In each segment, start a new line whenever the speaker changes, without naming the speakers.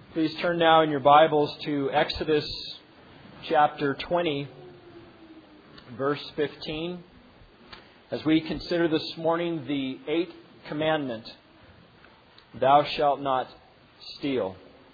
Please turn now in your Bibles to Exodus chapter 20, verse 15, as we consider this morning the 8th commandment, thou shalt not steal.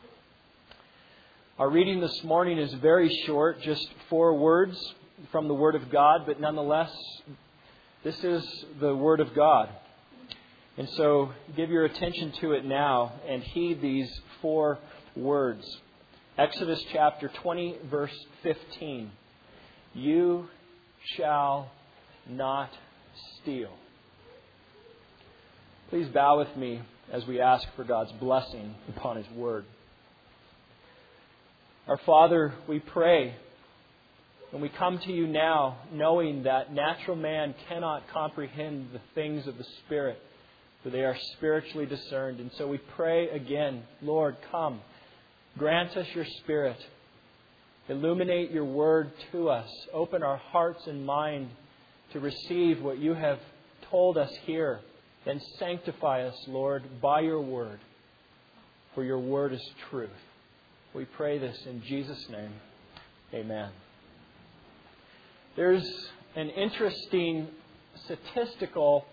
Our reading this morning is very short, just 4 words from the Word of God, but nonetheless, this is the Word of God. And so give your attention to it now and heed these 4 words. Exodus chapter 20, verse 15. You shall not steal. Please bow with me as we ask for God's blessing upon His Word. Our Father, we pray, and we come to You now knowing that natural man cannot comprehend the things of the Spirit, for they are spiritually discerned. And so we pray again, Lord, come. Grant us Your Spirit. Illuminate Your Word to us. Open our hearts and mind to receive what You have told us here. And sanctify us, Lord, by Your Word. For Your Word is truth. We pray this in Jesus' name. Amen. There's an interesting statistical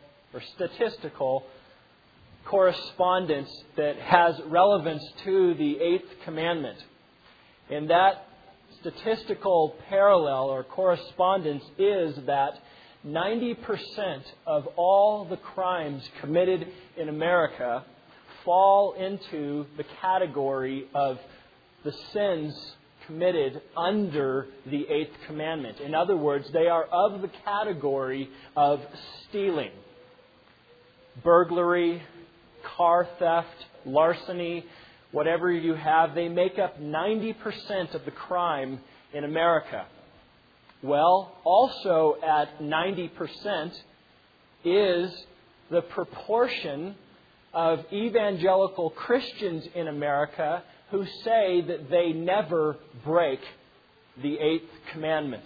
correspondence that has relevance to the 8th commandment. And that statistical parallel or correspondence is that 90% of all the crimes committed in America fall into the category of the sins committed under the 8th commandment. In other words, they are of the category of stealing, burglary, car theft, larceny, whatever you have. They make up 90% of the crime in America. Well, also at 90% is the proportion of evangelical Christians in America who say that they never break the 8th commandment.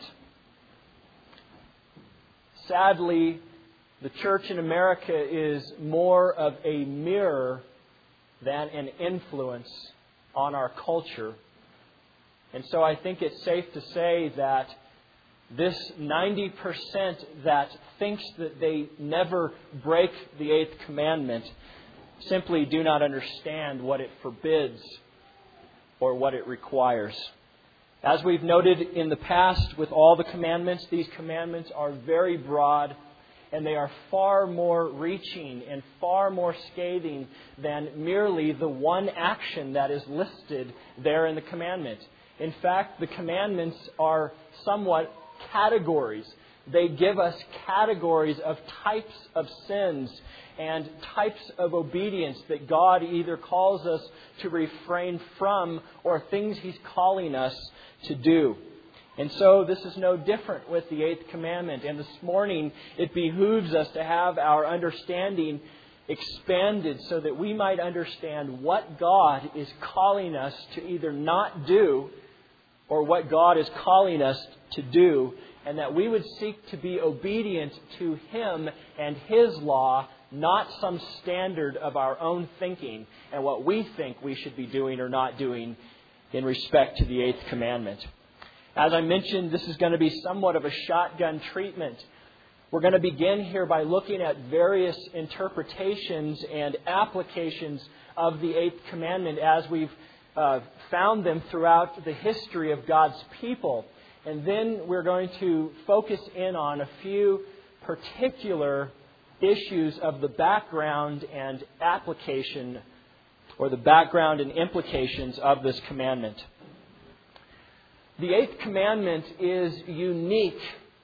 Sadly, the church in America is more of a mirror than an influence on our culture. And so I think it's safe to say that this 90% that thinks that they never break the 8th commandment simply do not understand what it forbids or what it requires. As we've noted in the past with all the commandments, these commandments are very broad. And they are far more reaching and far more scathing than merely the one action that is listed there in the commandment. In fact, the commandments are somewhat categories. They give us categories of types of sins and types of obedience that God either calls us to refrain from or things He's calling us to do. And so this is no different with the 8th commandment. And this morning it behooves us to have our understanding expanded so that we might understand what God is calling us to either not do or what God is calling us to do. And that we would seek to be obedient to Him and His law, not some standard of our own thinking and what we think we should be doing or not doing in respect to the 8th commandment. As I mentioned, this is going to be somewhat of a shotgun treatment. We're going to begin here by looking at various interpretations and applications of the 8th commandment as we've found them throughout the history of God's people. And then we're going to focus in on a few particular issues of the background and application, or the background and implications of this commandment. The 8th commandment is unique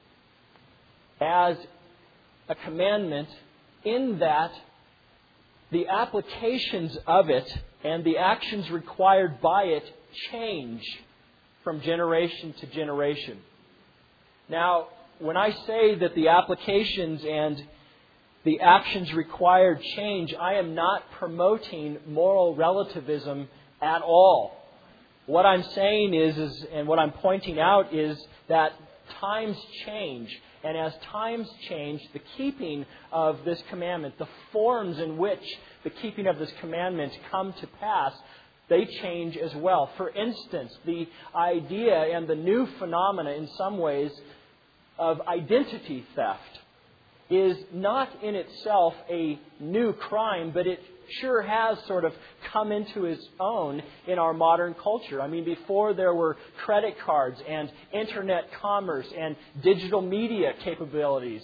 as a commandment in that the applications of it and the actions required by it change from generation to generation. Now, when I say that the applications and the actions required change, I am not promoting moral relativism at all. What I'm saying is, and what I'm pointing out is that times change. And as times change, the keeping of this commandment, the forms in which the keeping of this commandment come to pass, they change as well. For instance, the idea and the new phenomena in some ways of identity theft is not in itself a new crime, but it sure has sort of come into its own in our modern culture. I mean, before there were credit cards and internet commerce and digital media capabilities,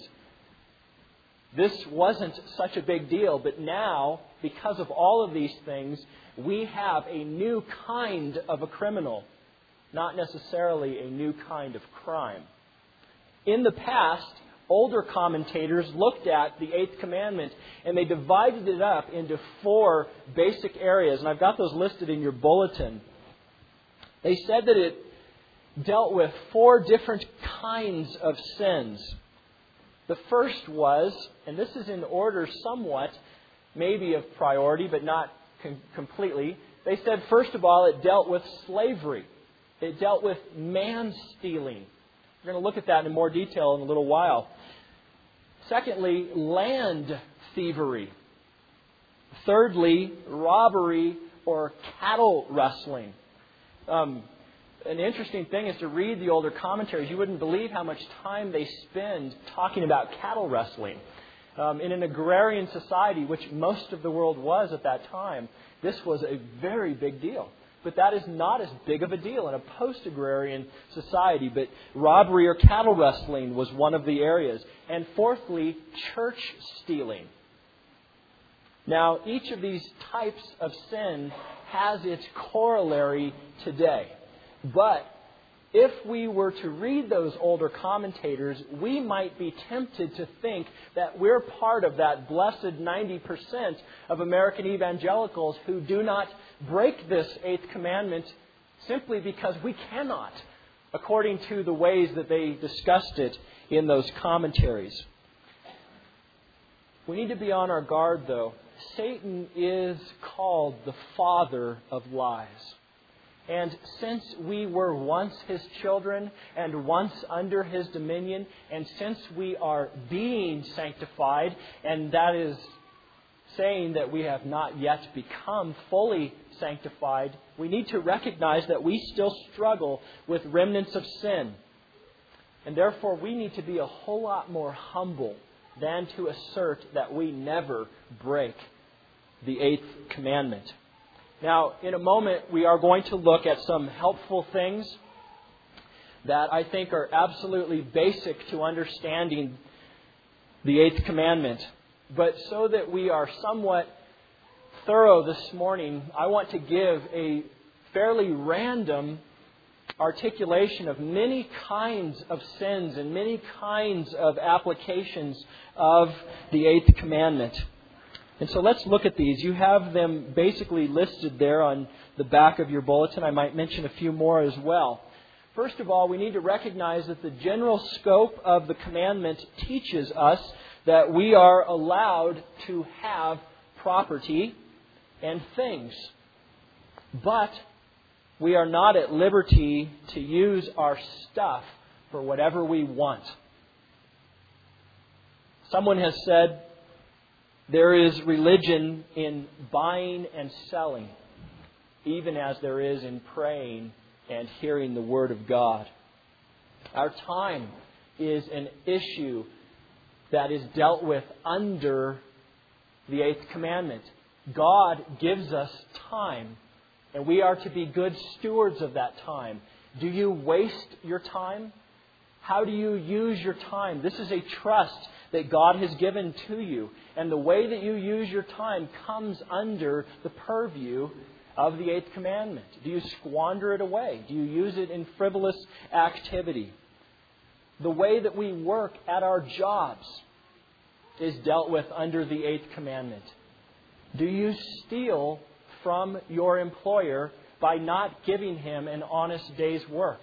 this wasn't such a big deal. But now, because of all of these things, we have a new kind of a criminal, not necessarily a new kind of crime. In the past, older commentators looked at the Eighth Commandment and they divided it up into 4 basic areas. And I've got those listed in your bulletin. They said that it dealt with 4 different kinds of sins. The first was, and this is in order somewhat, maybe of priority, but not completely. They said, first of all, it dealt with slavery. It dealt with man-stealing. We're going to look at that in more detail in a little while. Secondly, land thievery. Thirdly, robbery or cattle rustling. An interesting thing is to read the older commentaries. You wouldn't believe how much time they spend talking about cattle rustling. In an agrarian society, which most of the world was at that time, this was a very big deal. But that is not as big of a deal in a post-agrarian society. But robbery or cattle rustling was one of the areas. And fourthly, church stealing. Now, each of these types of sin has its corollary today. But if we were to read those older commentators, we might be tempted to think that we're part of that blessed 90% of American evangelicals who do not break this Eighth Commandment simply because we cannot, according to the ways that they discussed it in those commentaries. We need to be on our guard, though. Satan is called the father of lies. And since we were once his children and once under his dominion, and since we are being sanctified, and that is saying that we have not yet become fully sanctified, we need to recognize that we still struggle with remnants of sin. And therefore we need to be a whole lot more humble than to assert that we never break the Eighth Commandment. Now, in a moment, we are going to look at some helpful things that I think are absolutely basic to understanding the Eighth Commandment. But so that we are somewhat thorough this morning, I want to give a fairly random articulation of many kinds of sins and many kinds of applications of the Eighth Commandment. And so let's look at these. You have them basically listed there on the back of your bulletin. I might mention a few more as well. First of all, we need to recognize that the general scope of the commandment teaches us that we are allowed to have property and things. But we are not at liberty to use our stuff for whatever we want. Someone has said, there is religion in buying and selling, even as there is in praying and hearing the Word of God. Our time is an issue that is dealt with under the Eighth Commandment. God gives us time, and we are to be good stewards of that time. Do you waste your time? How do you use your time? This is a trust that God has given to you. And the way that you use your time comes under the purview of the Eighth Commandment. Do you squander it away? Do you use it in frivolous activity? The way that we work at our jobs is dealt with under the Eighth Commandment. Do you steal from your employer by not giving him an honest day's work?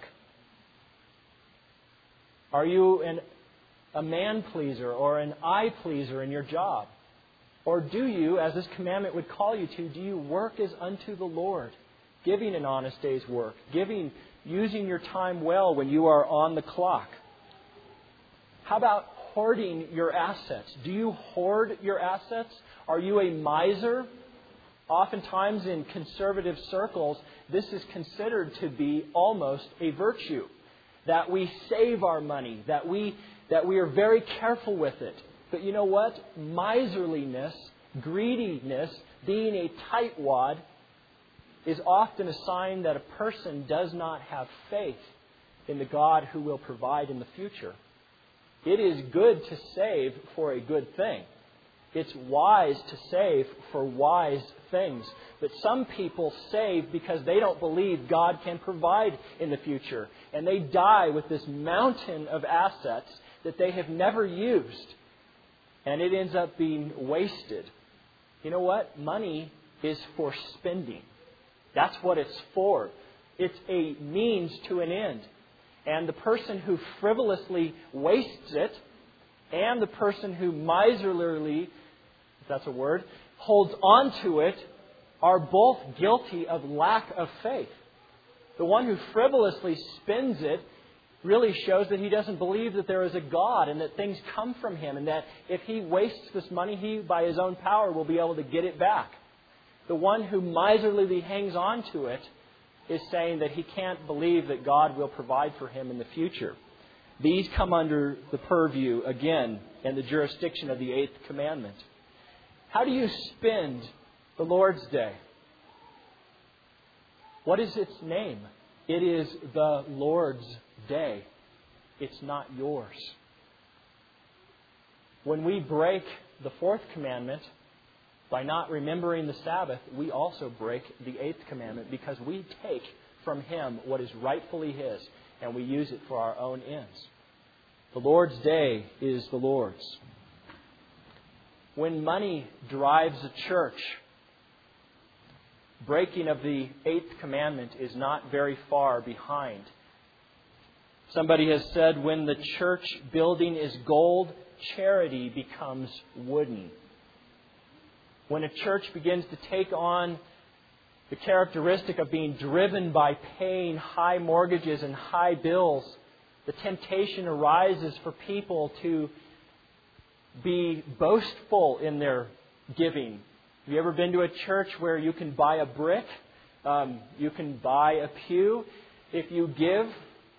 Are you a man-pleaser or an eye-pleaser in your job? Or do you, as this commandment would call you to, do you work as unto the Lord, giving an honest day's work, using your time well when you are on the clock? How about hoarding your assets? Do you hoard your assets? Are you a miser? Oftentimes in conservative circles, this is considered to be almost a virtue. That we save our money, that we are very careful with it. But you know what? Miserliness, greediness, being a tightwad, is often a sign that a person does not have faith in the God who will provide in the future. It is good to save for a good thing. It's wise to save for wise things. But some people save because they don't believe God can provide in the future. And they die with this mountain of assets that they have never used. And it ends up being wasted. You know what? Money is for spending. That's what it's for. It's a means to an end. And the person who frivolously wastes it and the person who miserly, if that's a word, holds on to it are both guilty of lack of faith. The one who frivolously spends it really shows that he doesn't believe that there is a God and that things come from Him and that if he wastes this money, he, by his own power, will be able to get it back. The one who miserly hangs on to it is saying that he can't believe that God will provide for him in the future. These come under the purview, again, and the jurisdiction of the 8th commandment. How do you spend the Lord's Day? What is its name? It is the Lord's Day. It's not yours. When we break the 4th commandment by not remembering the Sabbath, we also break the 8th commandment because we take from Him what is rightfully His and we use it for our own ends. The Lord's Day is the Lord's. When money drives a church, breaking of the 8th commandment is not very far behind. Somebody has said, when the church building is gold, charity becomes wooden. When a church begins to take on the characteristic of being driven by paying high mortgages and high bills, the temptation arises for people to be boastful in their giving. Have you ever been to a church where you can buy a brick? You can buy a pew? If you give,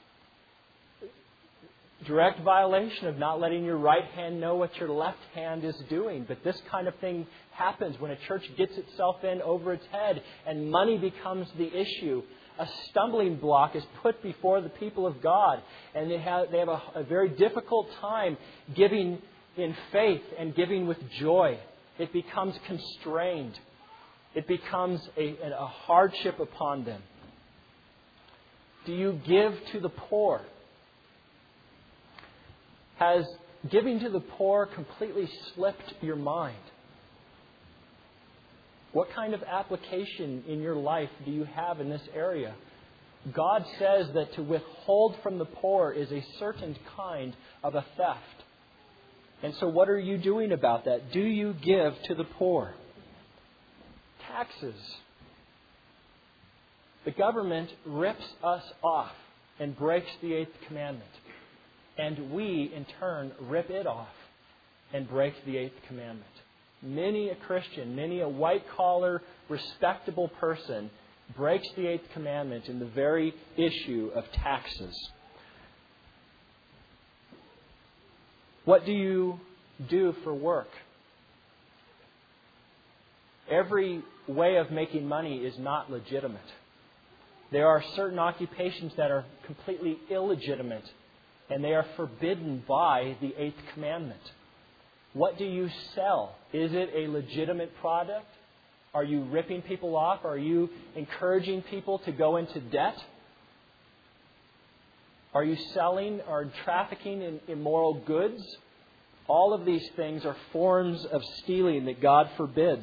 direct violation of not letting your right hand know what your left hand is doing. But this kind of thing happens when a church gets itself in over its head and money becomes the issue. A stumbling block is put before the people of God, and they have a very difficult time giving in faith and giving with joy. It becomes constrained. It becomes a hardship upon them. Do you give to the poor? Has giving to the poor completely slipped your mind? What kind of application in your life do you have in this area? God says that to withhold from the poor is a certain kind of a theft. And so what are you doing about that? Do you give to the poor? Taxes. The government rips us off and breaks the 8th commandment. And we, in turn, rip it off and break the 8th commandment. Many a Christian, many a white-collar, respectable person breaks the 8th commandment in the very issue of taxes. What do you do for work? Every way of making money is not legitimate. There are certain occupations that are completely illegitimate, and they are forbidden by the 8th commandment. What do you sell? Is it a legitimate product? Are you ripping people off? Are you encouraging people to go into debt? Are you selling or trafficking in immoral goods? All of these things are forms of stealing that God forbids.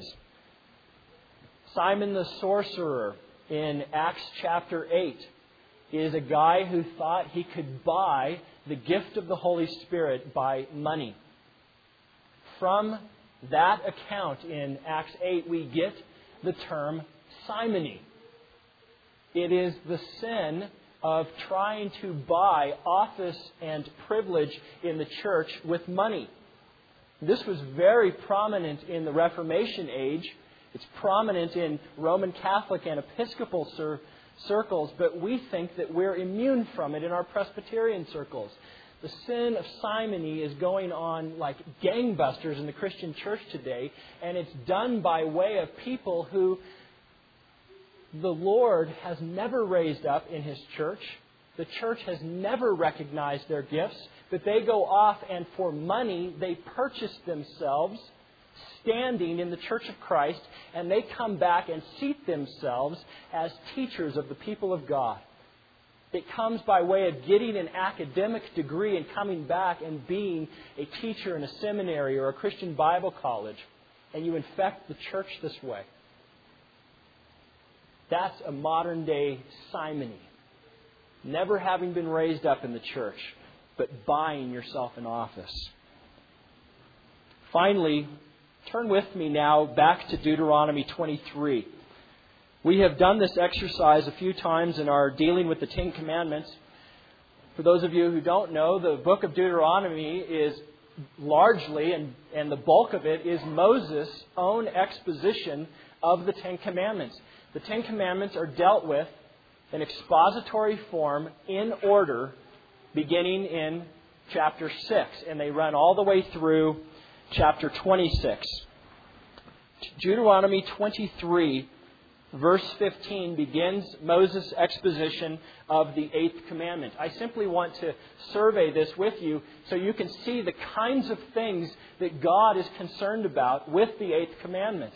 Simon the sorcerer in Acts chapter 8 is a guy who thought he could buy the gift of the Holy Spirit by money. From that account in Acts 8, we get the term simony. It is the sin of trying to buy office and privilege in the church with money. This was very prominent in the Reformation age It's prominent in Roman Catholic and Episcopal circles, but we think that we're immune from it in our Presbyterian circles. The sin of simony is going on like gangbusters in the Christian church today, and it's done by way of people who the Lord has never raised up in His church. The church has never recognized their gifts, but they go off and for money they purchase themselves standing in the Church of Christ, and they come back and seat themselves as teachers of the people of God. It comes by way of getting an academic degree and coming back and being a teacher in a seminary or a Christian Bible college. And you infect the church this way. That's a modern day simony. Never having been raised up in the church, but buying yourself an office. Finally, turn with me now back to Deuteronomy 23. We have done this exercise a few times in our dealing with the Ten Commandments. For those of you who don't know, the book of Deuteronomy is largely, and the bulk of it, is Moses' own exposition of the Ten Commandments. The Ten Commandments are dealt with in expository form in order, beginning in chapter 6, and they run all the way through chapter 26. Deuteronomy 23, verse 15, begins Moses' exposition of the Eighth Commandment. I simply want to survey this with you so you can see the kinds of things that God is concerned about with the Eighth Commandment.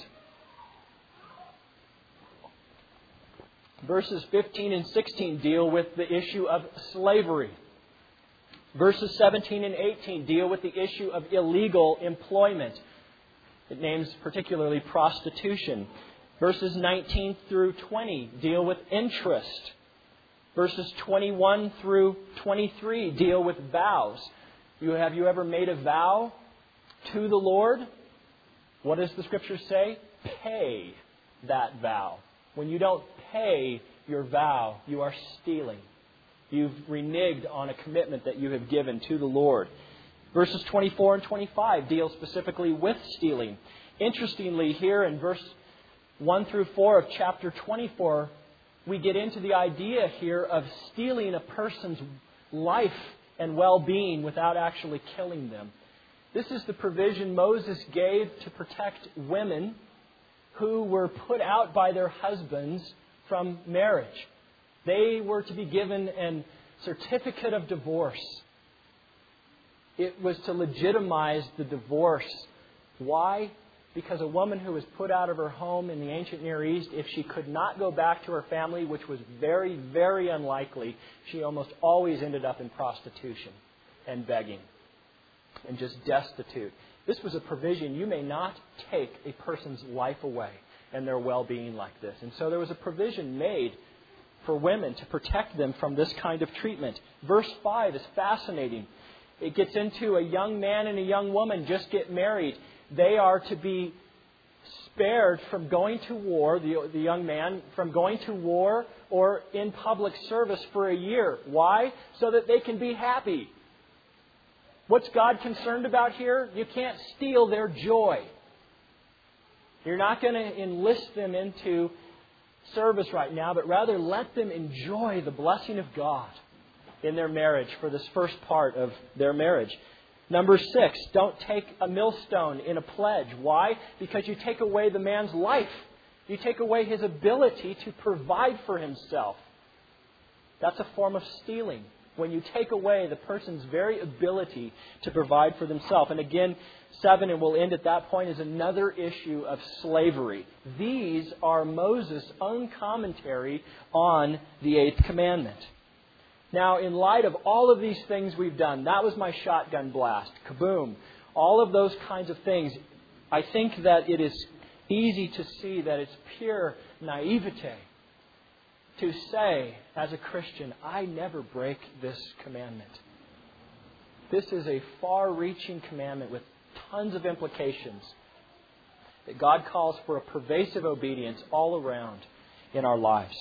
Verses 15 and 16 deal with the issue of slavery. Verses 17 and 18 deal with the issue of illegal employment. It names particularly prostitution. Verses 19 through 20 deal with interest. Verses 21 through 23 deal with vows. Have you ever made a vow to the Lord? What does the Scripture say? Pay that vow. When you don't pay your vow, you are stealing. You've reneged on a commitment that you have given to the Lord. Verses 24 and 25 deal specifically with stealing. Interestingly, here in verse 1 through 4 of chapter 24, we get into the idea here of stealing a person's life and well-being without actually killing them. This is the provision Moses gave to protect women who were put out by their husbands from marriage. They were to be given a certificate of divorce. It was to legitimize the divorce. Why? Because a woman who was put out of her home in the ancient Near East, if she could not go back to her family, which was very, very unlikely, she almost always ended up in prostitution and begging and just destitute. This was a provision. You may not take a person's life away and their well-being like this. And so there was a provision made for women to protect them from this kind of treatment. Verse 5 is fascinating. It gets into a young man and a young woman just get married. They are to be spared from going to war, the young man, from going to war or in public service for a year. Why? So that they can be happy. What's God concerned about here? You can't steal their joy. You're not going to enlist them into service right now, but rather let them enjoy the blessing of God in their marriage for this first part of their marriage. Number 6, don't take a millstone in a pledge. Why? Because you take away the man's life. You take away his ability to provide for himself. That's a form of stealing. When you take away the person's very ability to provide for themselves. And again, 7, and we'll end at that point, is another issue of slavery. These are Moses' own commentary on the Eighth Commandment. Now, in light of all of these things we've done, that was my shotgun blast, kaboom, all of those kinds of things, I think that it is easy to see that it's pure naivete to say, as a Christian, I never break this commandment. This is a far-reaching commandment with tons of implications that God calls for a pervasive obedience all around in our lives.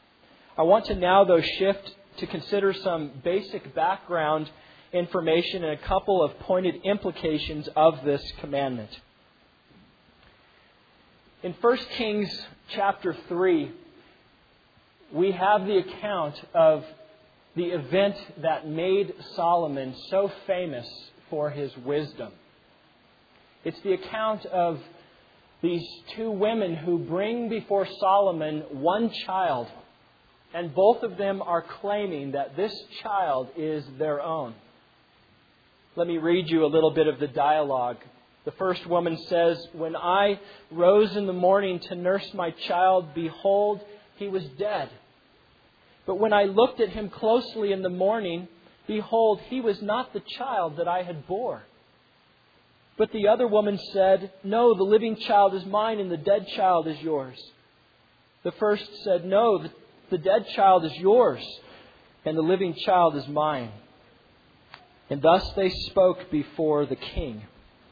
I want to now, though, shift to consider some basic background information and a couple of pointed implications of this commandment. In 1 Kings chapter 3, we have the account of the event that made Solomon so famous for his wisdom. It's the account of these two women who bring before Solomon one child, and both of them are claiming that this child is their own. Let me read you a little bit of the dialogue. The first woman says, "When I rose in the morning to nurse my child, behold, he was dead. But when I looked at him closely in the morning, behold, he was not the child that I had bore." But the other woman said, "No, the living child is mine and the dead child is yours." The first said, "No, the dead child is yours and the living child is mine." And thus they spoke before the king.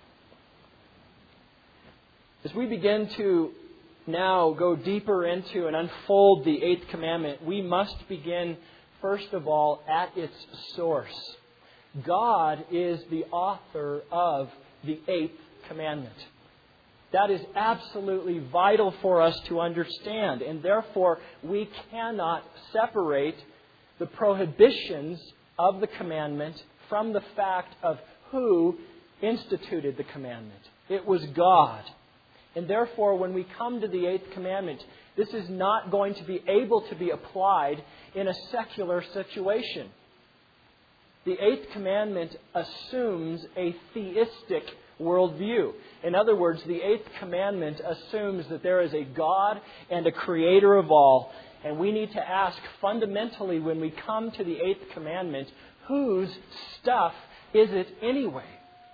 As we begin to now go deeper into and unfold the Eighth Commandment, we must begin, first of all, at its source. God is the author of the Eighth Commandment. That is absolutely vital for us to understand, and therefore we cannot separate the prohibitions of the commandment from the fact of who instituted the commandment. It was God. And therefore, when we come to the Eighth Commandment, this is not going to be able to be applied in a secular situation. The Eighth Commandment assumes a theistic worldview. In other words, the Eighth Commandment assumes that there is a God and a Creator of all. And we need to ask fundamentally when we come to the Eighth Commandment, whose stuff is it anyway?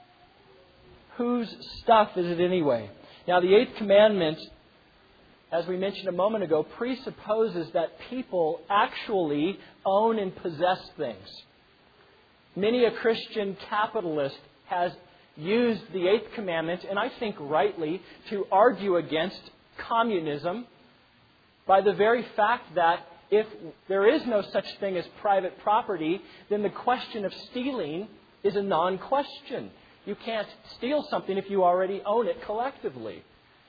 Whose stuff is it anyway? Now, the Eighth Commandment, as we mentioned a moment ago, presupposes that people actually own and possess things. Many a Christian capitalist has used the Eighth Commandment, and I think rightly, to argue against communism by the very fact that if there is no such thing as private property, then the question of stealing is a non-question. You can't steal something if you already own it collectively.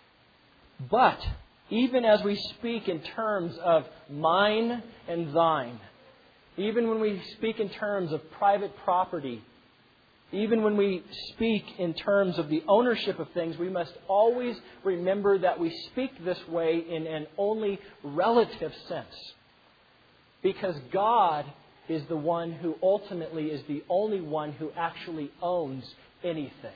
But even as we speak in terms of mine and thine, even when we speak in terms of private property, even when we speak in terms of the ownership of things, we must always remember that we speak this way in an only relative sense. Because God is the one who ultimately is the only one who actually owns anything.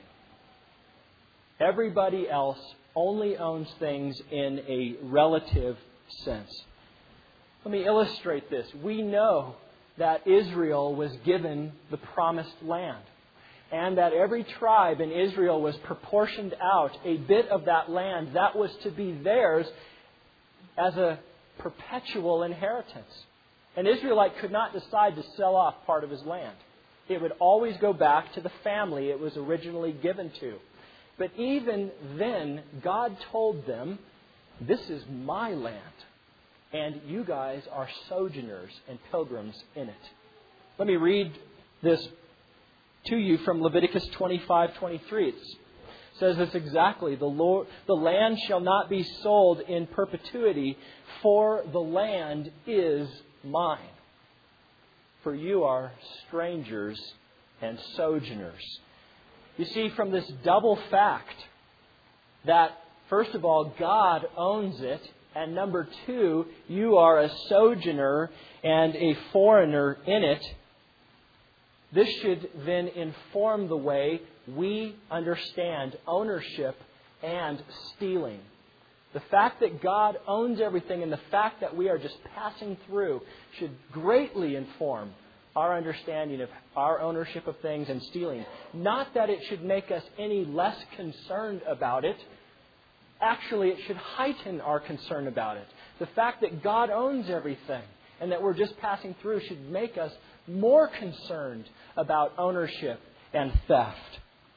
Everybody else only owns things in a relative sense. Let me illustrate this. We know that Israel was given the promised land, and that every tribe in Israel was proportioned out a bit of that land that was to be theirs as a perpetual inheritance. An Israelite could not decide to sell off part of his land. It would always go back to the family it was originally given to. But even then, God told them, "This is my land, and you guys are sojourners and pilgrims in it." Let me read this to you from Leviticus 25:23. It says this exactly: the land shall not be sold in perpetuity, for the land is mine. For you are strangers and sojourners. You see, from this double fact that, first of all, God owns it, and number two, you are a sojourner and a foreigner in it, this should then inform the way we understand ownership and stealing. The fact that God owns everything and the fact that we are just passing through should greatly inform our understanding of our ownership of things and stealing. Not that it should make us any less concerned about it. Actually, it should heighten our concern about it. The fact that God owns everything and that we're just passing through should make us more concerned about ownership and theft.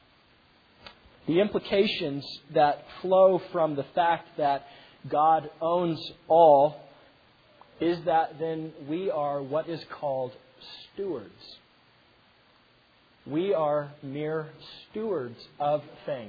The implications that flow from the fact that God owns all is that then we are what is called stewards. We are mere stewards of things.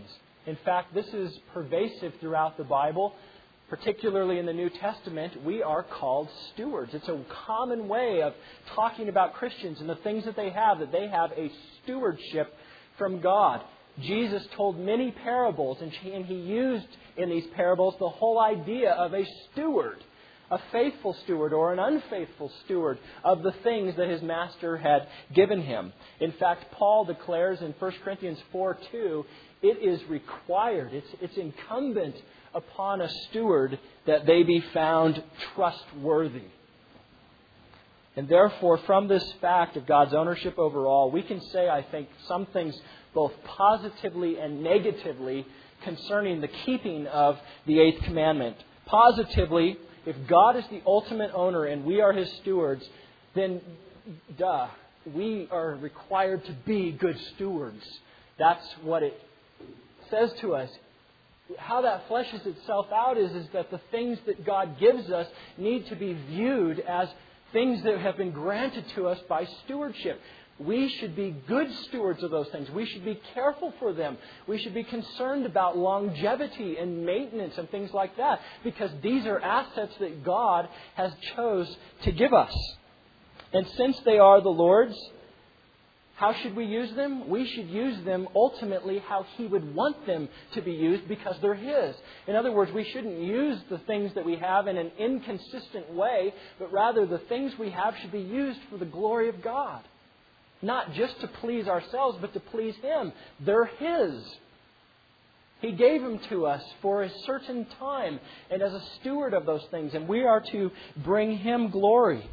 In fact, this is pervasive throughout the Bible, particularly in the New Testament. We are called stewards. It's a common way of talking about Christians and the things that they have a stewardship from God. Jesus told many parables, and he used in these parables the whole idea of a steward, a faithful steward or an unfaithful steward of the things that his master had given him. In fact, Paul declares in 1 Corinthians 4:2, it is required, it's incumbent upon a steward that they be found trustworthy. And therefore, from this fact of God's ownership over all, we can say, I think, some things both positively and negatively concerning the keeping of the eighth commandment. Positively, if God is the ultimate owner and we are His stewards, then, we are required to be good stewards. That's what it says to us. How that fleshes itself out is that the things that God gives us need to be viewed as things that have been granted to us by stewardship. We should be good stewards of those things. We should be careful for them. We should be concerned about longevity and maintenance and things like that, because these are assets that God has chose to give us. And since they are the Lord's, how should we use them? We should use them ultimately how He would want them to be used, because they're His. In other words, we shouldn't use the things that we have in an inconsistent way, but rather the things we have should be used for the glory of God. Not just to please ourselves, but to please Him. They're His. He gave them to us for a certain time and as a steward of those things, and we are to bring Him glory.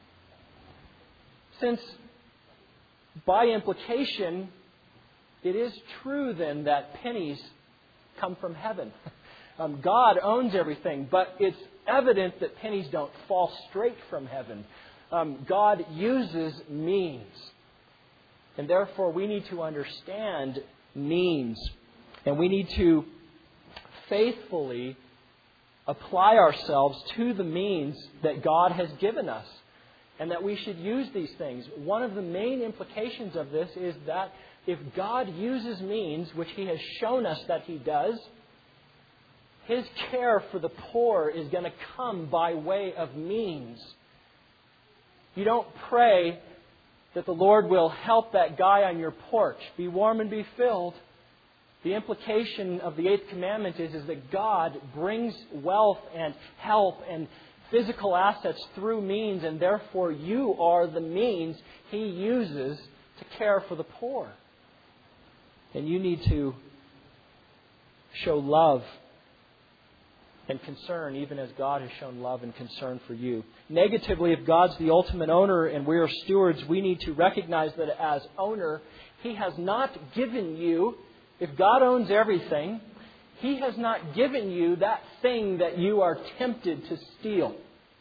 Since by implication, it is true then that pennies come from heaven. God owns everything, but it's evident that pennies don't fall straight from heaven. God uses means. And therefore we need to understand means. And we need to faithfully apply ourselves to the means that God has given us. And that we should use these things. One of the main implications of this is that if God uses means, which He has shown us that He does, His care for the poor is going to come by way of means. You don't pray that the Lord will help that guy on your porch be warm and be filled. The implication of the eighth commandment is that God brings wealth and help and physical assets through means, and therefore you are the means He uses to care for the poor. And you need to show love and concern, even as God has shown love and concern for you. Negatively, if God's the ultimate owner and we are stewards, we need to recognize that as owner, He has not given you, if God owns everything, He has not given you that thing that you are tempted to steal.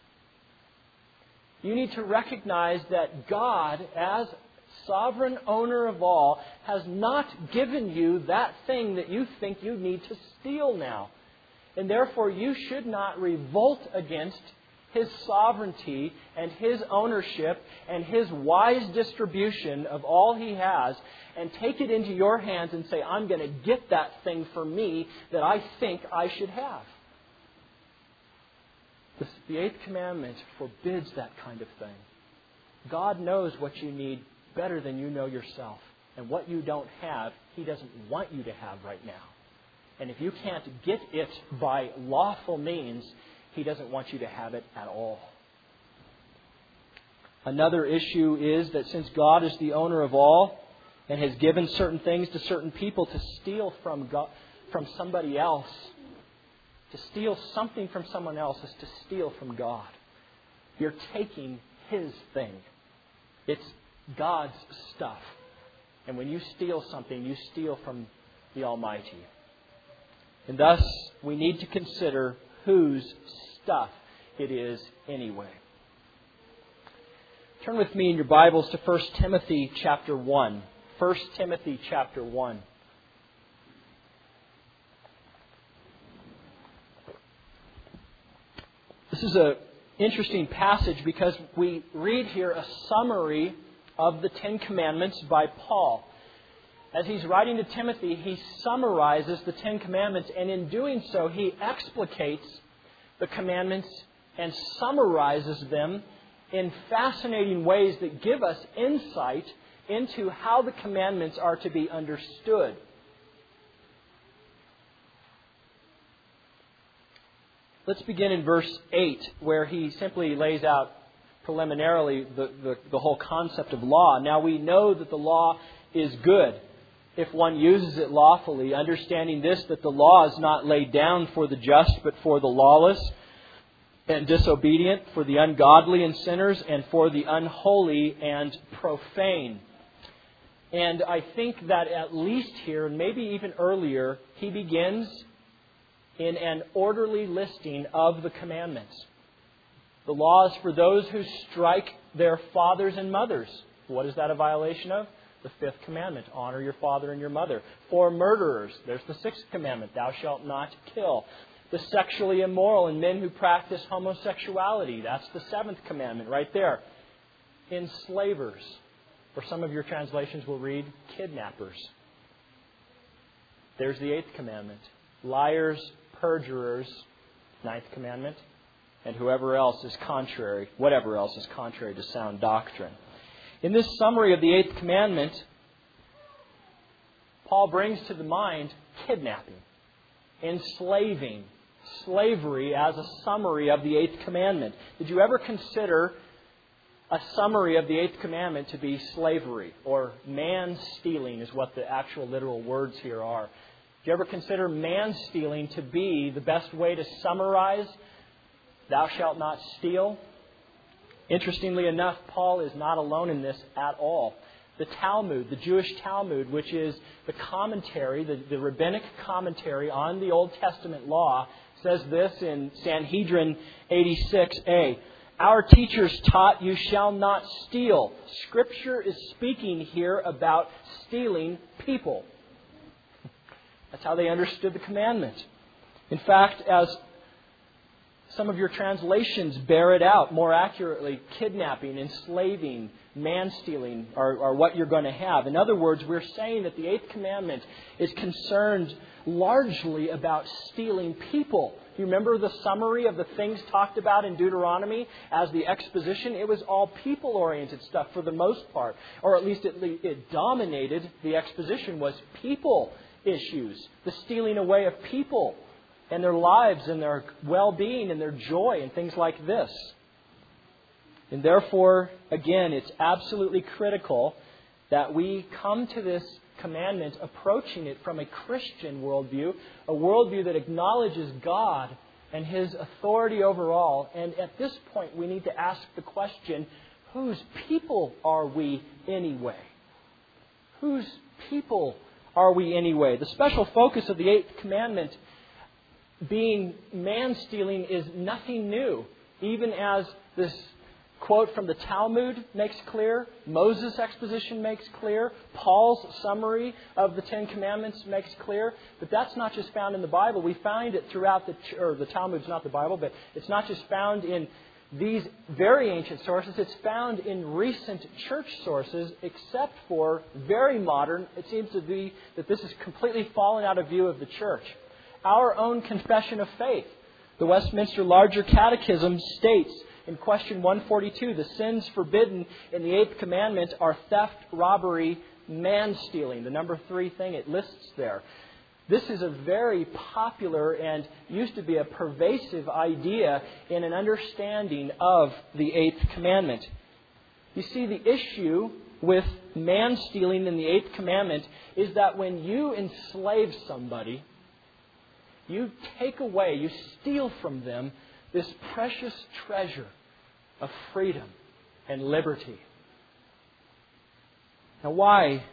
You need to recognize that God, as sovereign owner of all, has not given you that thing that you think you need to steal now. And therefore you should not revolt against His sovereignty and His ownership and His wise distribution of all He has and take it into your hands and say, I'm going to get that thing for me that I think I should have. The eighth commandment forbids that kind of thing. God knows what you need better than you know yourself. And what you don't have, He doesn't want you to have right now. And if you can't get it by lawful means, He doesn't want you to have it at all. Another issue is that since God is the owner of all and has given certain things to certain people, to steal from somebody else, to steal something from someone else is to steal from God. You're taking His thing. It's God's stuff. And when you steal something, you steal from the Almighty. And thus, we need to consider whose stuff it is anyway. Turn with me in your Bibles to 1 Timothy chapter 1. 1 Timothy chapter 1. This is an interesting passage because we read here a summary of the Ten Commandments by Paul. As he's writing to Timothy, he summarizes the Ten Commandments, and in doing so, he explicates the commandments and summarizes them in fascinating ways that give us insight into how the commandments are to be understood. Let's begin in verse 8, where he simply lays out preliminarily the whole concept of law. Now we know that the law is good if one uses it lawfully, understanding this, that the law is not laid down for the just, but for the lawless and disobedient, for the ungodly and sinners, and for the unholy and profane. And I think that at least here, and maybe even earlier, he begins in an orderly listing of the commandments. The law is for those who strike their fathers and mothers. What is that a violation of? The fifth commandment, honor your father and your mother. For murderers, there's the sixth commandment, thou shalt not kill. The sexually immoral and men who practice homosexuality, that's the seventh commandment right there. Enslavers, or some of your translations will read kidnappers. There's the eighth commandment. Liars, perjurers, ninth commandment, and whatever else is contrary to sound doctrine. In this summary of the eighth commandment, Paul brings to the mind kidnapping, enslaving, slavery as a summary of the eighth commandment. Did you ever consider a summary of the eighth commandment to be slavery, or man-stealing is what the actual literal words here are? Do you ever consider man-stealing to be the best way to summarize thou shalt not steal? Interestingly enough, Paul is not alone in this at all. The Talmud, the Jewish Talmud, which is the commentary, the rabbinic commentary on the Old Testament law, says this in Sanhedrin 86a. Our teachers taught you shall not steal. Scripture is speaking here about stealing people. That's how they understood the commandment. In fact, as some of your translations bear it out more accurately, kidnapping, enslaving, man-stealing are what you're going to have. In other words, we're saying that the eighth commandment is concerned largely about stealing people. You remember the summary of the things talked about in Deuteronomy as the exposition? It was all people-oriented stuff for the most part. Or at least it dominated the exposition was people issues. The stealing away of people and their lives and their well-being and their joy and things like this. And therefore, again, it's absolutely critical that we come to this commandment approaching it from a Christian worldview, a worldview that acknowledges God and His authority over all. And at this point, we need to ask the question, whose people are we anyway? Whose people are we anyway? The special focus of the eighth commandment being man-stealing is nothing new. Even as this quote from the Talmud makes clear, Moses' exposition makes clear, Paul's summary of the Ten Commandments makes clear. But that's not just found in the Bible. We find it throughout the Talmud's not the Bible, but it's not just found in these very ancient sources. It's found in recent church sources, except for very modern. It seems to be that this has completely fallen out of view of the church. Our own confession of faith, the Westminster Larger Catechism, states in question 142, the sins forbidden in the eighth commandment are theft, robbery, man-stealing. The number 3 thing it lists there. This is a very popular and used to be a pervasive idea in an understanding of the eighth commandment. You see, the issue with man-stealing in the eighth commandment is that when you enslave somebody, you take away, you steal from them this precious treasure of freedom and liberty. Now, why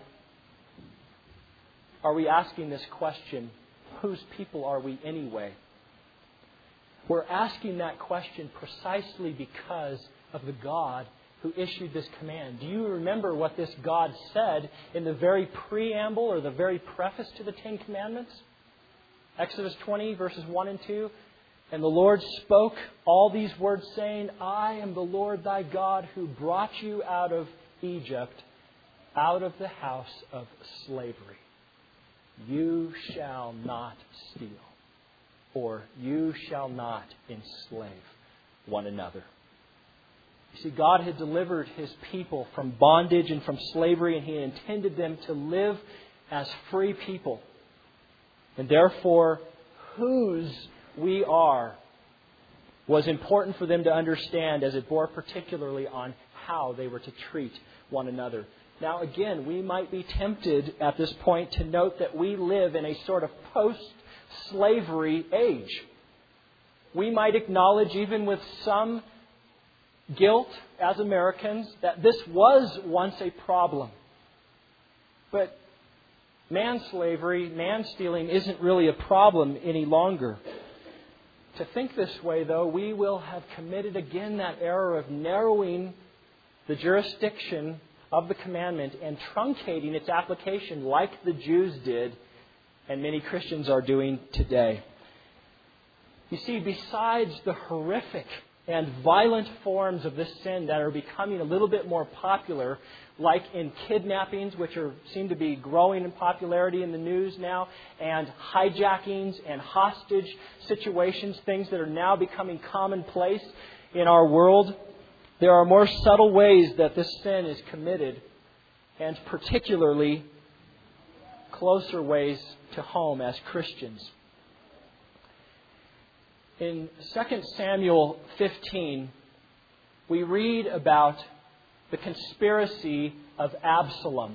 are we asking this question, whose people are we anyway? We're asking that question precisely because of the God who issued this command. Do you remember what this God said in the very preamble or the very preface to the Ten Commandments? Exodus 20, verses 1 and 2. And the Lord spoke all these words, saying, I am the Lord thy God who brought you out of Egypt, out of the house of slavery. You shall not steal, or you shall not enslave one another. You see, God had delivered His people from bondage and from slavery, and He intended them to live as free people. And therefore, whose we are was important for them to understand, as it bore particularly on how they were to treat one another. Now again, we might be tempted at this point to note that we live in a sort of post-slavery age. We might acknowledge, even with some guilt as Americans, that this was once a problem. But man-slavery, man-stealing isn't really a problem any longer. To think this way, though, we will have committed again that error of narrowing the jurisdiction of the commandment and truncating its application like the Jews did and many Christians are doing today. You see, besides the horrific and violent forms of this sin that are becoming a little bit more popular, like in kidnappings, which seem to be growing in popularity in the news now, and hijackings and hostage situations, things that are now becoming commonplace in our world, there are more subtle ways that this sin is committed, and particularly closer ways to home as Christians. In 2 Samuel 15, we read about the conspiracy of Absalom.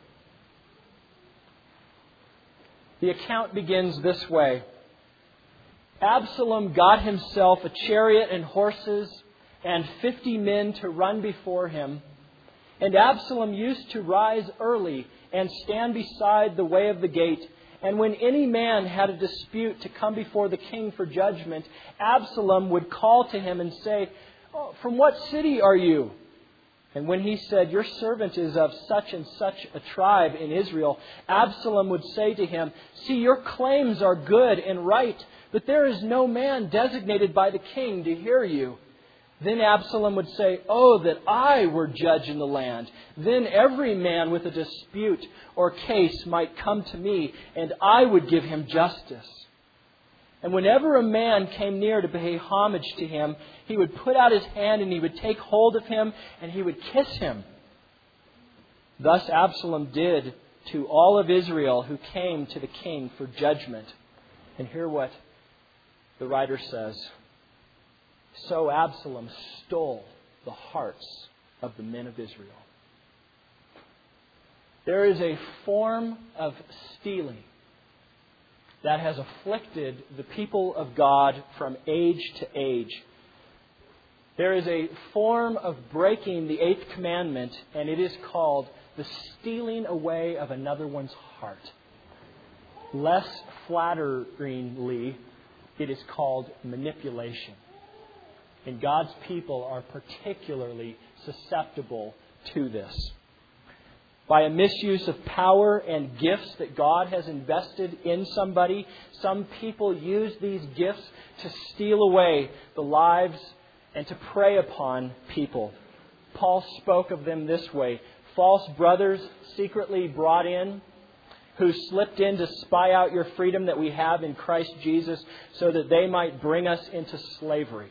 The account begins this way. Absalom got himself a chariot and horses and 50 men to run before him. And Absalom used to rise early and stand beside the way of the gate. And when any man had a dispute to come before the king for judgment, Absalom would call to him and say, "Oh, from what city are you?" And when he said, "Your servant is of such and such a tribe in Israel," Absalom would say to him, "See, your claims are good and right, but there is no man designated by the king to hear you." Then Absalom would say, "Oh, that I were judge in the land. Then every man with a dispute or case might come to me, and I would give him justice." And whenever a man came near to pay homage to him, he would put out his hand and he would take hold of him and he would kiss him. Thus Absalom did to all of Israel who came to the king for judgment. And hear what the writer says. So Absalom stole the hearts of the men of Israel. There is a form of stealing that has afflicted the people of God from age to age. There is a form of breaking the 8th commandment, and it is called the stealing away of another one's heart. Less flatteringly, it is called manipulation. And God's people are particularly susceptible to this. By a misuse of power and gifts that God has invested in somebody, some people use these gifts to steal away the lives and to prey upon people. Paul spoke of them this way: false brothers secretly brought in, who slipped in to spy out your freedom that we have in Christ Jesus, so that they might bring us into slavery.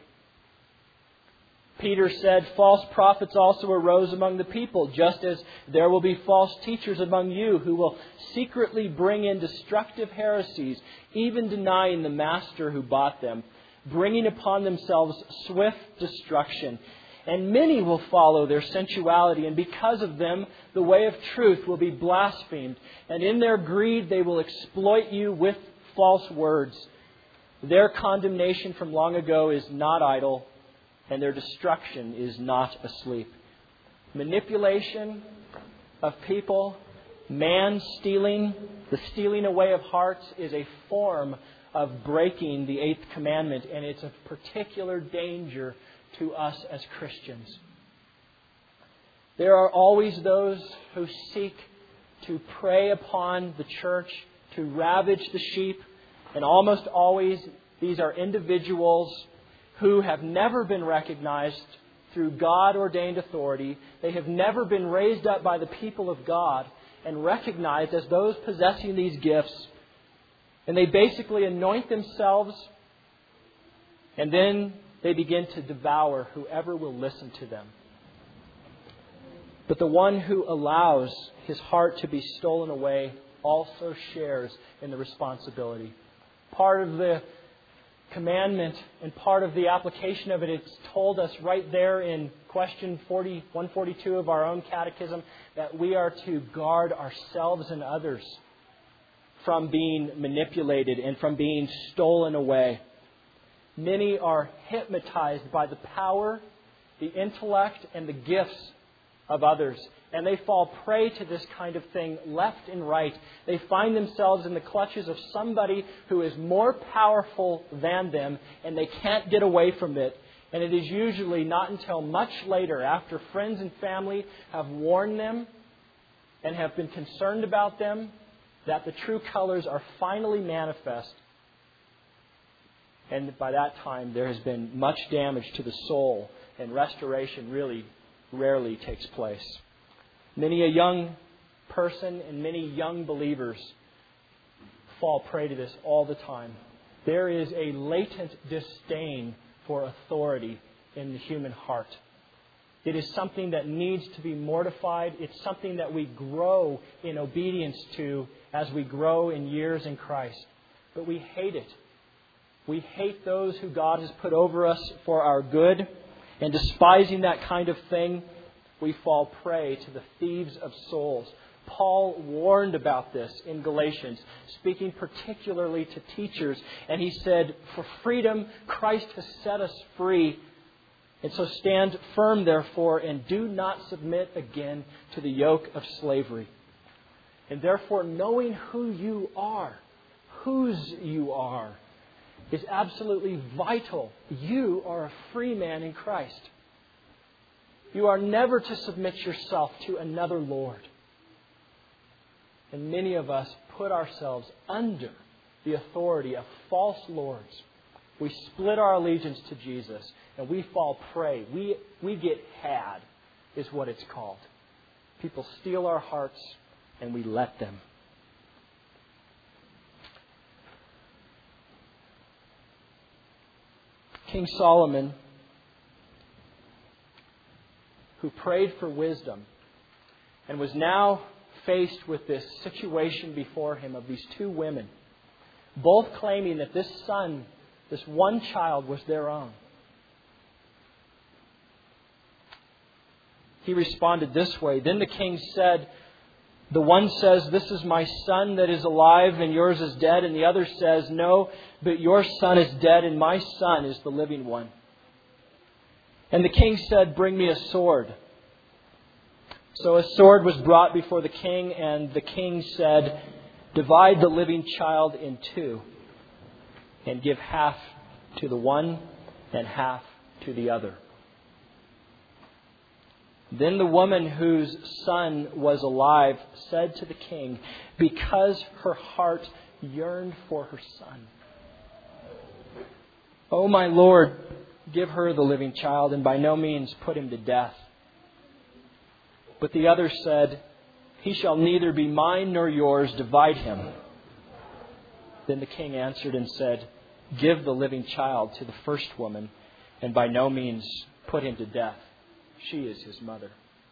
Peter said, false prophets also arose among the people, just as there will be false teachers among you who will secretly bring in destructive heresies, even denying the master who bought them, bringing upon themselves swift destruction. And many will follow their sensuality, and because of them, the way of truth will be blasphemed. And in their greed, they will exploit you with false words. Their condemnation from long ago is not idle, and their destruction is not asleep. Manipulation of people, man-stealing, the stealing away of hearts is a form of breaking the 8th commandment, and it's of particular danger to us as Christians. There are always those who seek to prey upon the church, to ravage the sheep, and almost always these are individuals who have never been recognized through God-ordained authority. They have never been raised up by the people of God and recognized as those possessing these gifts. And they basically anoint themselves, and then they begin to devour whoever will listen to them. But the one who allows his heart to be stolen away also shares in the responsibility. Part of the commandment and part of the application of it, it's told us right there in question 142 of our own catechism that we are to guard ourselves and others from being manipulated and from being stolen away. Many are hypnotized by the power, the intellect, and the gifts of others. And they fall prey to this kind of thing left and right. They find themselves in the clutches of somebody who is more powerful than them, and they can't get away from it. And it is usually not until much later, after friends and family have warned them and have been concerned about them, that the true colors are finally manifest. And by that time, there has been much damage to the soul, and restoration really rarely takes place. Many a young person and many young believers fall prey to this all the time. There is a latent disdain for authority in the human heart. It is something that needs to be mortified. It's something that we grow in obedience to as we grow in years in Christ. But we hate it. We hate those who God has put over us for our good. And despising that kind of thing, we fall prey to the thieves of souls. Paul warned about this in Galatians, speaking particularly to teachers. And he said, for freedom, Christ has set us free. And so stand firm, therefore, and do not submit again to the yoke of slavery. And therefore, knowing who you are, whose you are, is absolutely vital. You are a free man in Christ. You are never to submit yourself to another Lord. And many of us put ourselves under the authority of false lords. We split our allegiance to Jesus and we fall prey. We get had, is what it's called. People steal our hearts and we let them. King Solomon, who prayed for wisdom and was now faced with this situation before him of these two women, both claiming that this son, this one child, was their own. He responded this way. Then the king said, the one says, this is my son that is alive and yours is dead. And the other says, no, but your son is dead and my son is the living one. And the king said, bring me a sword. So a sword was brought before the king, and the king said, divide the living child in two and give half to the one and half to the other. Then the woman whose son was alive said to the king, because her heart yearned for her son, O my Lord, give her the living child and by no means put him to death. But the other said, he shall neither be mine nor yours, divide him. Then the king answered and said, give the living child to the first woman and by no means put him to death. She is his mother.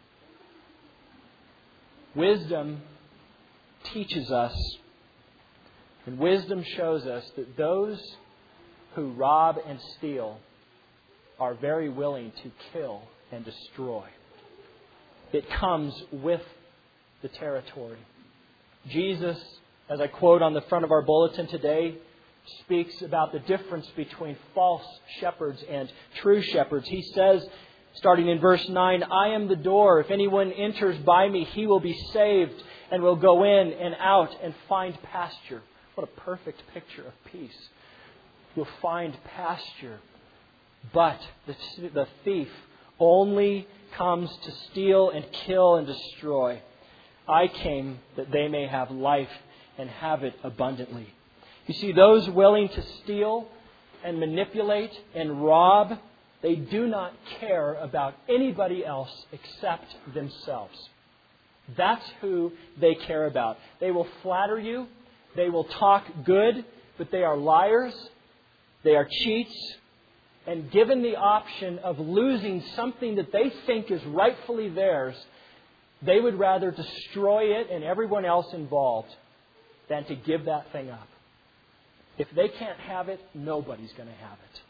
Wisdom teaches us, and wisdom shows us that those who rob and steal are very willing to kill and destroy. It comes with the territory. Jesus, as I quote on the front of our bulletin today, speaks about the difference between false shepherds and true shepherds. He says, starting in verse 9, I am the door. If anyone enters by me, he will be saved and will go in and out and find pasture. What a perfect picture of peace. You'll find pasture. But the thief only comes to steal and kill and destroy. I came that they may have life and have it abundantly. You see, those willing to steal and manipulate and rob They do not care about anybody else except themselves. That's who they care about. They will flatter you. They will talk good, but they are liars. They are cheats. And given the option of losing something that they think is rightfully theirs, they would rather destroy it and everyone else involved than to give that thing up. If they can't have it, nobody's going to have it.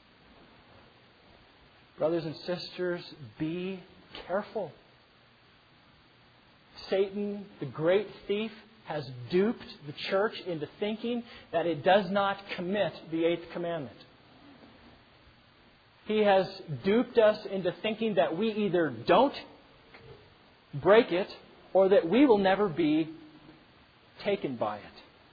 Brothers and sisters, be careful. Satan, the great thief, has duped the church into thinking that it does not commit the eighth commandment. He has duped us into thinking that we either don't break it or that we will never be taken by it.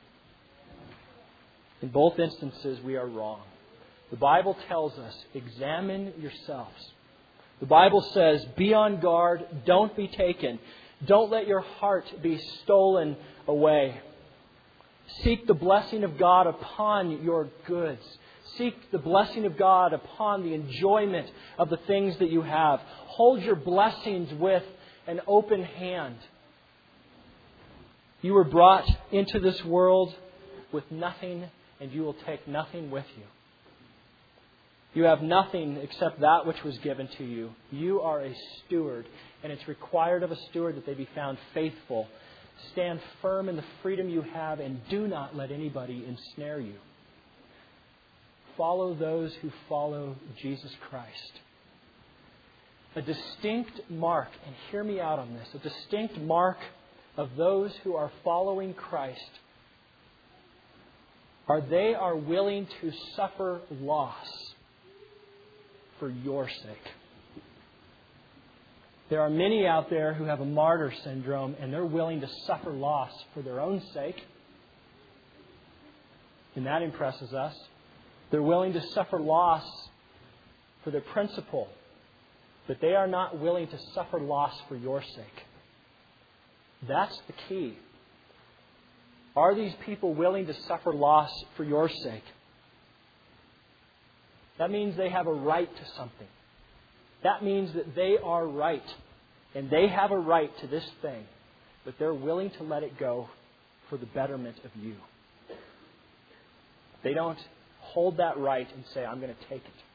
In both instances, we are wrong. The Bible tells us, examine yourselves. The Bible says, be on guard, don't be taken. Don't let your heart be stolen away. Seek the blessing of God upon your goods. Seek the blessing of God upon the enjoyment of the things that you have. Hold your blessings with an open hand. You were brought into this world with nothing, and you will take nothing with you. You have nothing except that which was given to you. You are a steward, and it's required of a steward that they be found faithful. Stand firm in the freedom you have, and do not let anybody ensnare you. Follow those who follow Jesus Christ. A distinct mark, and hear me out on this, a distinct mark of those who are following Christ they are willing to suffer loss for your sake. There are many out there who have a martyr syndrome, and they're willing to suffer loss for their own sake. And that impresses us. They're willing to suffer loss for their principle, but they are not willing to suffer loss for your sake. That's the key. Are these people willing to suffer loss for your sake? That means they have a right to something. That means that they are right. And they have a right to this thing. But they're willing to let it go for the betterment of you. They don't hold that right and say, I'm going to take it.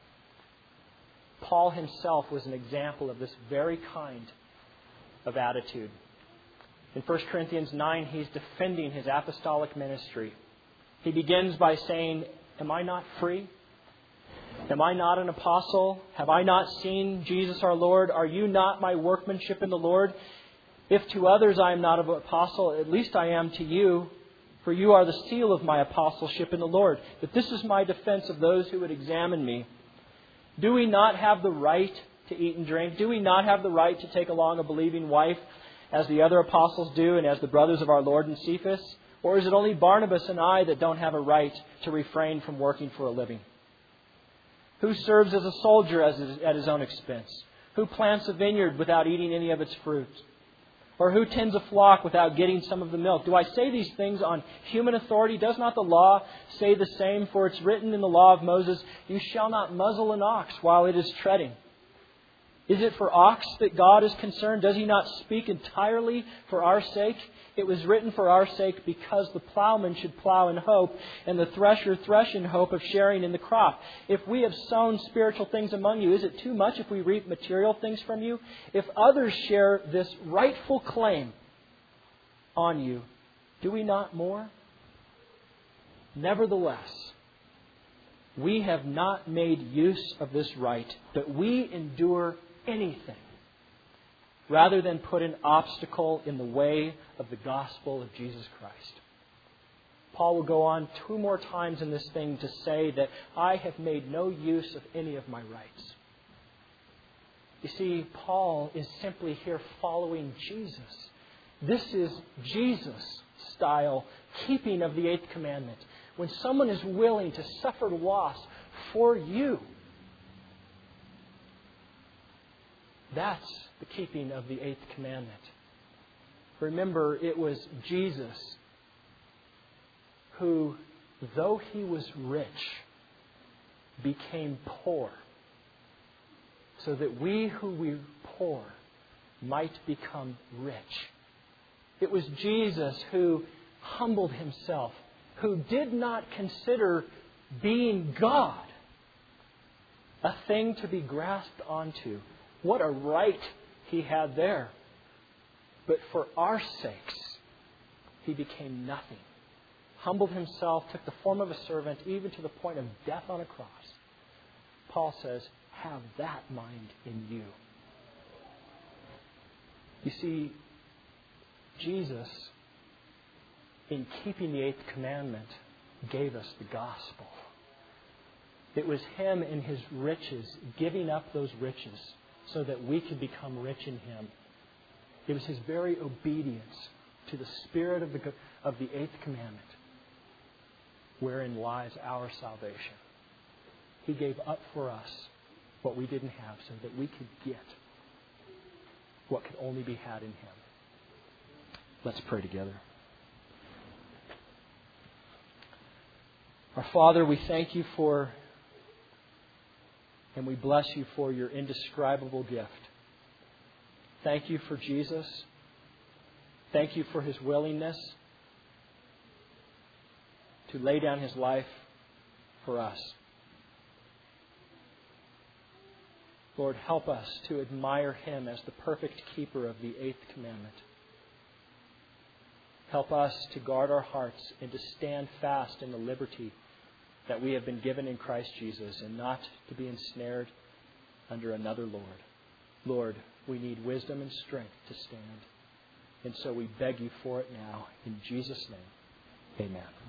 Paul himself was an example of this very kind of attitude. In 1 Corinthians 9, he's defending his apostolic ministry. He begins by saying, am I not free? Am I not an apostle? Have I not seen Jesus our Lord? Are you not my workmanship in the Lord? If to others I am not an apostle, at least I am to you, for you are the seal of my apostleship in the Lord. But this is my defense of those who would examine me. Do we not have the right to eat and drink? Do we not have the right to take along a believing wife, as the other apostles do and as the brothers of our Lord and Cephas? Or is it only Barnabas and I that don't have a right to refrain from working for a living? Who serves as a soldier at his own expense? Who plants a vineyard without eating any of its fruit? Or who tends a flock without getting some of the milk? Do I say these things on human authority? Does not the law say the same? For it's written in the law of Moses, you shall not muzzle an ox while it is treading. Is it for ox that God is concerned? Does He not speak entirely for our sake? It was written for our sake because the plowman should plow in hope and the thresher thresh in hope of sharing in the crop. If we have sown spiritual things among you, is it too much if we reap material things from you? If others share this rightful claim on you, do we not more? Nevertheless, we have not made use of this right, but we endure anything rather than put an obstacle in the way of the gospel of Jesus Christ. Paul will go on 2 more times in this thing to say that I have made no use of any of my rights. You see, Paul is simply here following Jesus. This is Jesus' style keeping of the 8th commandment. When someone is willing to suffer loss for you, that's the keeping of the 8th commandment. Remember, it was Jesus who, though He was rich, became poor so that we who were poor might become rich. It was Jesus who humbled Himself, who did not consider being God a thing to be grasped onto. What a right He had there. But for our sakes, He became nothing. Humbled Himself, took the form of a servant, even to the point of death on a cross. Paul says, have that mind in you. You see, Jesus, in keeping the eighth commandment, gave us the gospel. It was Him in His riches, giving up those riches so that we could become rich in Him. It was His very obedience to the spirit of the eighth commandment wherein lies our salvation. He gave up for us what we didn't have so that we could get what could only be had in Him. Let's pray together. Our Father, we thank You for and we bless You for Your indescribable gift. Thank You for Jesus. Thank You for His willingness to lay down His life for us. Lord, help us to admire Him as the perfect keeper of the eighth commandment. Help us to guard our hearts and to stand fast in the liberty that we have been given in Christ Jesus and not to be ensnared under another Lord. Lord, we need wisdom and strength to stand. And so we beg You for it now. In Jesus' name, amen.